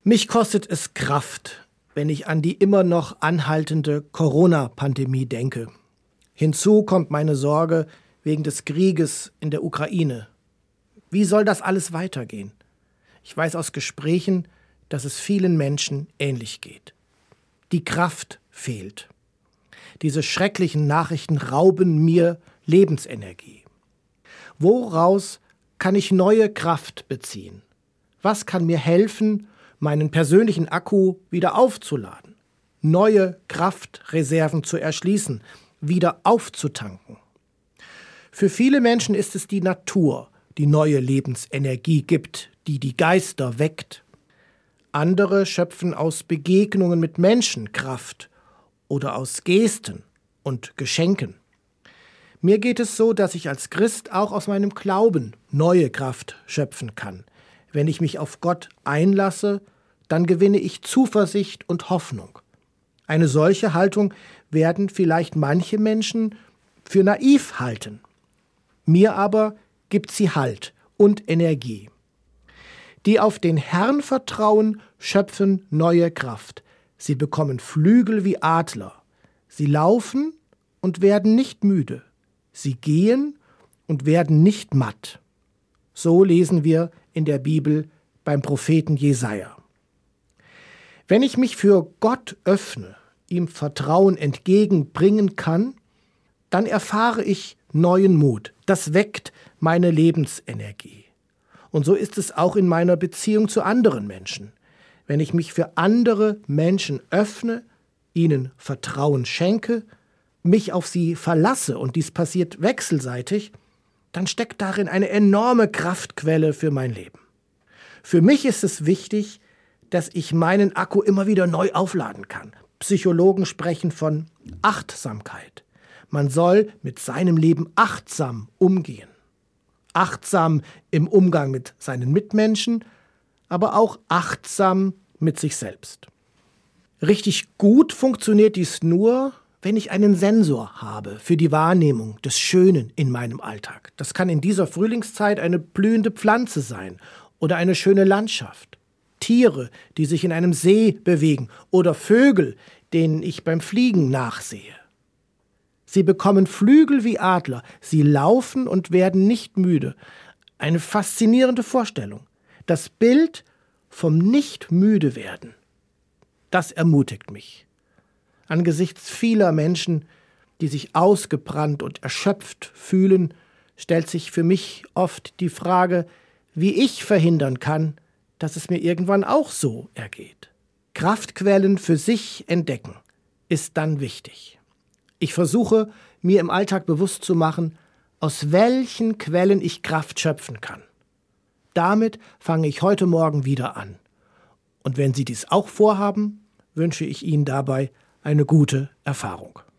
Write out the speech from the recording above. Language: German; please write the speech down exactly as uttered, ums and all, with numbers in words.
Mich kostet es Kraft, wenn ich an die immer noch anhaltende Corona-Pandemie denke. Hinzu kommt meine Sorge wegen des Krieges in der Ukraine. Wie soll das alles weitergehen? Ich weiß aus Gesprächen, dass es vielen Menschen ähnlich geht. Die Kraft fehlt. Diese schrecklichen Nachrichten rauben mir Lebensenergie. Woraus kann ich neue Kraft beziehen? Was kann mir helfen, meinen persönlichen Akku wieder aufzuladen, neue Kraftreserven zu erschließen, wieder aufzutanken? Für viele Menschen ist es die Natur, die neue Lebensenergie gibt, die die Geister weckt. Andere schöpfen aus Begegnungen mit Menschen Kraft oder aus Gesten und Geschenken. Mir geht es so, dass ich als Christ auch aus meinem Glauben neue Kraft schöpfen kann. Wenn ich mich auf Gott einlasse, dann gewinne ich Zuversicht und Hoffnung. Eine solche Haltung werden vielleicht manche Menschen für naiv halten. Mir aber gibt sie Halt und Energie. Die auf den Herrn vertrauen, schöpfen neue Kraft. Sie bekommen Flügel wie Adler. Sie laufen und werden nicht müde. Sie gehen und werden nicht matt. So lesen wir in der Bibel beim Propheten Jesaja. Wenn ich mich für Gott öffne, ihm Vertrauen entgegenbringen kann, dann erfahre ich neuen Mut. Das weckt meine Lebensenergie. Und so ist es auch in meiner Beziehung zu anderen Menschen. Wenn ich mich für andere Menschen öffne, ihnen Vertrauen schenke, mich auf sie verlasse, und dies passiert wechselseitig, dann steckt darin eine enorme Kraftquelle für mein Leben. Für mich ist es wichtig, dass ich meinen Akku immer wieder neu aufladen kann. Psychologen sprechen von Achtsamkeit. Man soll mit seinem Leben achtsam umgehen. Achtsam im Umgang mit seinen Mitmenschen, aber auch achtsam mit sich selbst. Richtig gut funktioniert dies nur, wenn ich einen Sensor habe für die Wahrnehmung des Schönen in meinem Alltag. Das kann in dieser Frühlingszeit eine blühende Pflanze sein oder eine schöne Landschaft. Tiere, die sich in einem See bewegen, oder Vögel, denen ich beim Fliegen nachsehe. Sie bekommen Flügel wie Adler, sie laufen und werden nicht müde. Eine faszinierende Vorstellung. Das Bild vom Nicht-Müde-Werden, das ermutigt mich. Angesichts vieler Menschen, die sich ausgebrannt und erschöpft fühlen, stellt sich für mich oft die Frage, wie ich verhindern kann, dass es mir irgendwann auch so ergeht. Kraftquellen für sich entdecken ist dann wichtig. Ich versuche, mir im Alltag bewusst zu machen, aus welchen Quellen ich Kraft schöpfen kann. Damit fange ich heute Morgen wieder an. Und wenn Sie dies auch vorhaben, wünsche ich Ihnen dabei eine gute Erfahrung.